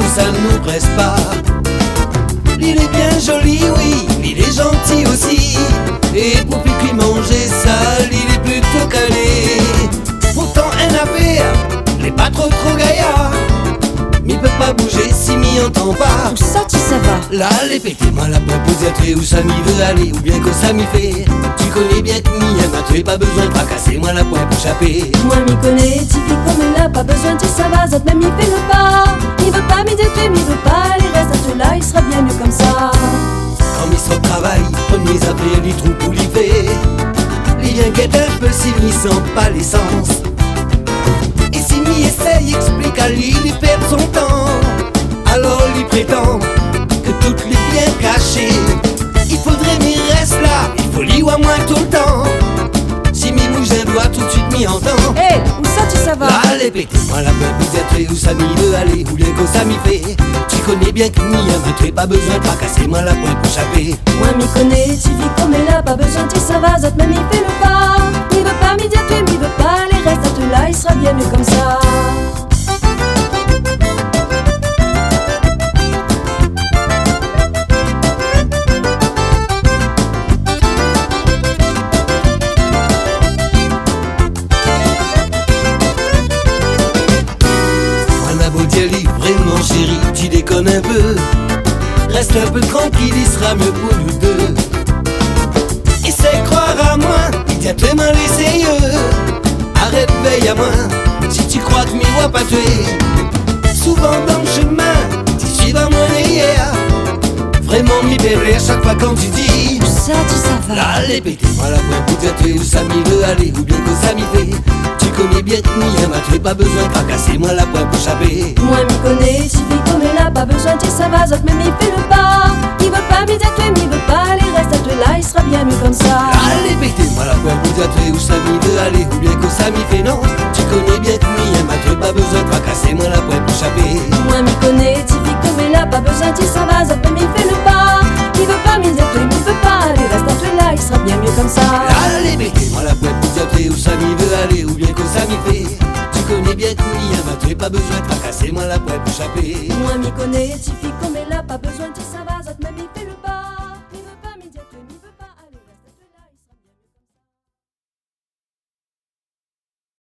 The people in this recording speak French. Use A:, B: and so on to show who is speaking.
A: ça ne nous presse pas. Il est bien joli, oui, il est gentil aussi. Et pour pipi manger ça, il est plutôt calé. Pourtant un affaire, il est pas trop gaillard. Mais il peut pas bouger si m'y entend pas.
B: Où ça tu ça va?
A: Là, les pétés, moi la pointe pour dire où ça m'y veut aller, ou bien que ça m'y fait. Tu connais bien que m'y aime, tu n'as pas besoin de fracasser, moi la pointe pour chapper.
B: Moi m'y connais, Tiffy comme elle n'a pas besoin de ça va, zot même il fait le pas. Il veut pas m'y détruire, il veut pas aller reste à tout là, il sera bien mieux comme ça.
A: Quand il sort au travail, premiers affaires, les trous pour l'y faire. Il vient guette un peu s'il n'y sent pas l'essence. Et si m'y essaye, explique à lui, il perd son temps. Alors il prétend que tout est bien caché. Il faudrait m'y reste là, il faut l'y ou à moins tout le temps. Si m'y bouge un doigt, tout de suite m'y entend.
B: Hé, où ça tu ça va?
A: Là les pétés, moi la peur peut-être où ça m'y veut aller, ou bien que ça m'y fait. Tu connais bien que m'y aime, tu n'as pas besoin de fracasser, moi la pointe pour chapper.
B: Moi m'y connais, Tiffy comme elle n'a pas besoin de ça va, zot même il fait le pas. Il veut pas m'y détruire, il veut pas aller reste à tout là, il sera bien mieux comme ça.
A: Vraiment chérie, tu déconnes un peu. Reste un peu tranquille, il sera mieux pour nous deux. Essaie croire à moi, il t'a tellement laissé arrête, veille à moi, si tu crois que m'y vois pas tuer. Souvent dans le chemin, tu suis à moi hier. Vraiment m'y perdre à chaque fois quand tu dis
B: Où ça tu ça va?
A: là les pétés, moi la pointe pour dire où ça m'y veut aller, ou bien que ça m'y fait. Tu connais bien que m'y aime, tu n'as pas besoin de fracasser, moi la pointe pour chapper.
B: Moi m'y connais, Tiffy comme elle n'a pas besoin de ça va, zot même il fait le pas. Il veut pas m'y détruire, il veut pas aller reste à tout là, il sera bien mieux comme ça.
A: Là les pétés, moi la pointe pour dire où ça m'y veut aller, ou bien que ça m'y fait non. Tu connais bien que m'y aime, tu n'as pas besoin de fracasser, moi la pointe pour chapper.
B: Moi m'y connais, Tiffy comme elle n'a pas besoin de ça va, zot même il fait le pas. Il veut pas m'y détruire, il veut pas aller reste à tout là, il sera bien mieux comme ça.
A: Là les pétés, moi la pointe pour dire où ça m'y veut aller, ou bien que ça m'y fait. Tu connais bien que m'y aime, tu n'as pas besoin de fracasser, moi la pointe pour chapper.
B: Moi m'y connais, Tiffy comme elle